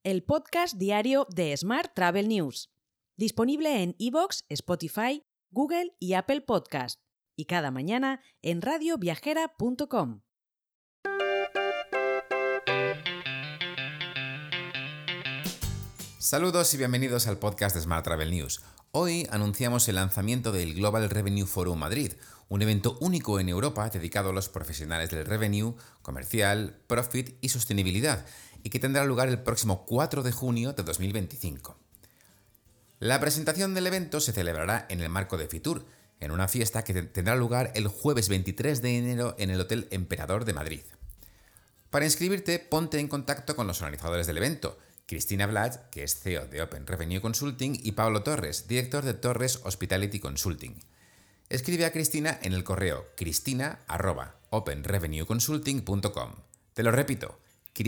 el podcast diario de Smart Travel News, disponible en iVoox, Spotify, Google y Apple Podcast, y cada mañana en radioviajera.com. Saludos y bienvenidos al podcast de Smart Travel News. Hoy anunciamos el lanzamiento del Global Revenue Forum Madrid, un evento único en Europa dedicado a los profesionales del revenue, comercial, profit y sostenibilidad, y que tendrá lugar el próximo 4 de junio de 2025. La presentación del evento se celebrará en el marco de Fitur, en una fiesta que tendrá lugar el jueves 23 de enero en el Hotel Emperador de Madrid. Para inscribirte, ponte en contacto con los organizadores del evento, Cristina Blach, que es CEO de Open Revenue Consulting, y Pablo Torres, director de Torres Hospitality Consulting. Escribe a Cristina en el correo cristina@openrevenueconsulting.com. Te lo repito,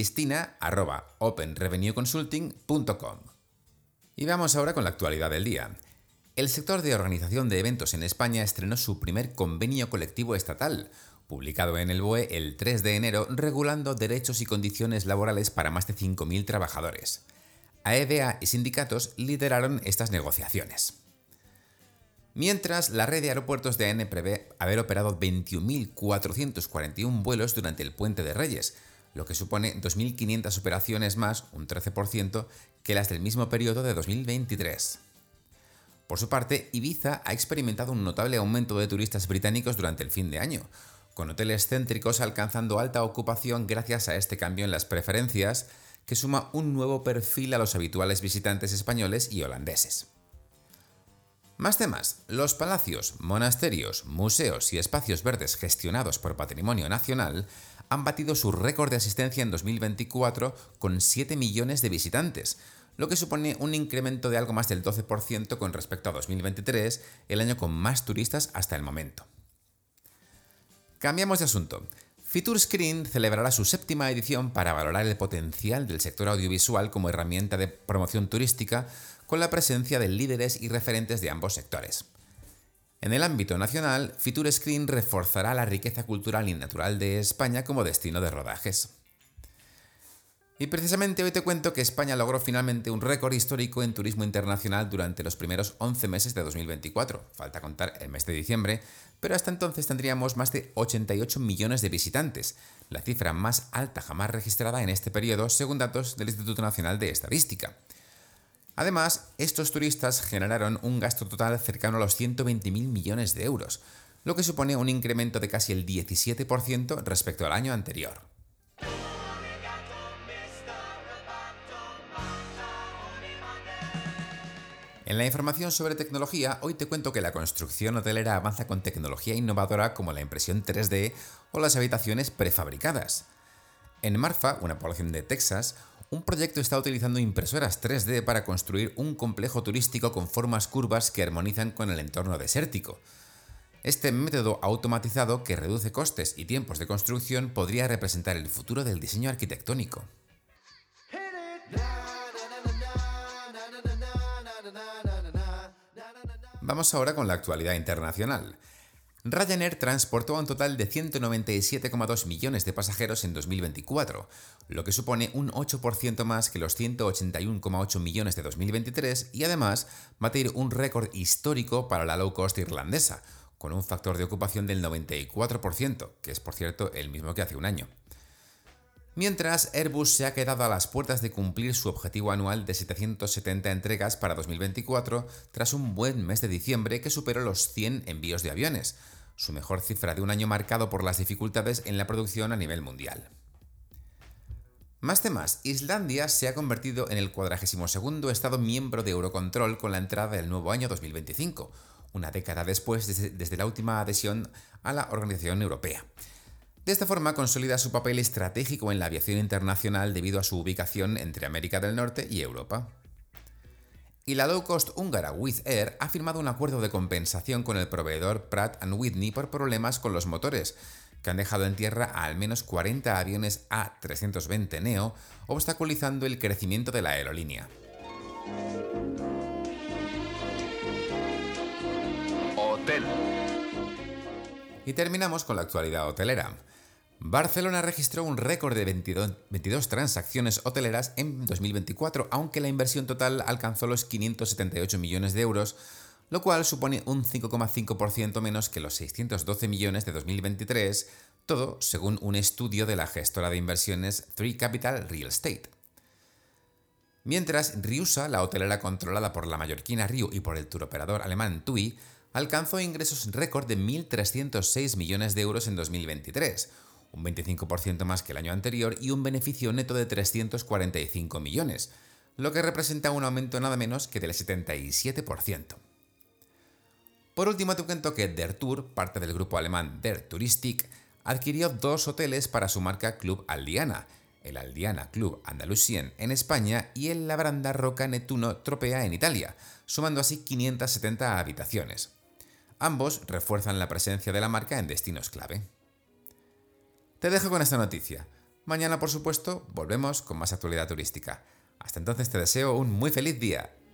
cristina@openrevenueconsulting.com. Y vamos ahora con la actualidad del día. El sector de organización de eventos en España estrenó su primer convenio colectivo estatal, publicado en el BOE el 3 de enero, regulando derechos y condiciones laborales para más de 5.000 trabajadores. AEDA y sindicatos lideraron estas negociaciones. Mientras, la red de aeropuertos de AENA prevé haber operado 21.441 vuelos durante el Puente de Reyes, lo que supone 2.500 operaciones más, un 13%, que las del mismo periodo de 2023. Por su parte, Ibiza ha experimentado un notable aumento de turistas británicos durante el fin de año, con hoteles céntricos alcanzando alta ocupación gracias a este cambio en las preferencias, que suma un nuevo perfil a los habituales visitantes españoles y holandeses. Más temas. Los palacios, monasterios, museos y espacios verdes gestionados por Patrimonio Nacional han batido su récord de asistencia en 2024 con 7 millones de visitantes, lo que supone un incremento de algo más del 12% con respecto a 2023, el año con más turistas hasta el momento. Cambiamos de asunto. Fitur Screen celebrará su 7ª edición para valorar el potencial del sector audiovisual como herramienta de promoción turística, con la presencia de líderes y referentes de ambos sectores. En el ámbito nacional, Fitur Screen reforzará la riqueza cultural y natural de España como destino de rodajes. Y precisamente hoy te cuento que España logró finalmente un récord histórico en turismo internacional durante los primeros 11 meses de 2024. Falta contar el mes de diciembre, pero hasta entonces tendríamos más de 88 millones de visitantes, la cifra más alta jamás registrada en este periodo según datos del Instituto Nacional de Estadística. Además, estos turistas generaron un gasto total cercano a los 120.000 millones de euros, lo que supone un incremento de casi el 17% respecto al año anterior. En la información sobre tecnología, hoy te cuento que la construcción hotelera avanza con tecnología innovadora como la impresión 3D o las habitaciones prefabricadas. En Marfa, una población de Texas, un proyecto está utilizando impresoras 3D para construir un complejo turístico con formas curvas que armonizan con el entorno desértico. Este método automatizado, que reduce costes y tiempos de construcción, podría representar el futuro del diseño arquitectónico. Vamos ahora con la actualidad internacional. Ryanair transportó a un total de 197,2 millones de pasajeros en 2024, lo que supone un 8% más que los 181,8 millones de 2023 y además batir un récord histórico para la low cost irlandesa, con un factor de ocupación del 94%, que es por cierto el mismo que hace un año. Mientras, Airbus se ha quedado a las puertas de cumplir su objetivo anual de 770 entregas para 2024 tras un buen mes de diciembre que superó los 100 envíos de aviones, su mejor cifra de un año marcado por las dificultades en la producción a nivel mundial. Más temas. Islandia se ha convertido en el 42º estado miembro de Eurocontrol con la entrada del nuevo año 2025, una década después desde la última adhesión a la Organización Europea. De esta forma consolida su papel estratégico en la aviación internacional debido a su ubicación entre América del Norte y Europa. Y la low cost húngara Wizz Air ha firmado un acuerdo de compensación con el proveedor Pratt & Whitney por problemas con los motores, que han dejado en tierra a al menos 40 aviones A320neo, obstaculizando el crecimiento de la aerolínea. Hotel. Y terminamos con la actualidad hotelera. Barcelona registró un récord de 22 transacciones hoteleras en 2024, aunque la inversión total alcanzó los 578 millones de euros, lo cual supone un 5,5% menos que los 612 millones de 2023, todo según un estudio de la gestora de inversiones Three Capital Real Estate. Mientras, Riusa, la hotelera controlada por la mallorquina Riu y por el turoperador alemán TUI, alcanzó ingresos récord de 1.306 millones de euros en 2023, un 25% más que el año anterior y un beneficio neto de 345 millones, lo que representa un aumento nada menos que del 77%. Por último, te cuento que Der Tour, parte del grupo alemán Der Touristik, adquirió 2 hoteles para su marca Club Aldiana, el Aldiana Club Andalusien en España y el Labranda Rocca Nettuno Tropea en Italia, sumando así 570 habitaciones. Ambos refuerzan la presencia de la marca en destinos clave. Te dejo con esta noticia. Mañana, por supuesto, volvemos con más actualidad turística. Hasta entonces te deseo un muy feliz día.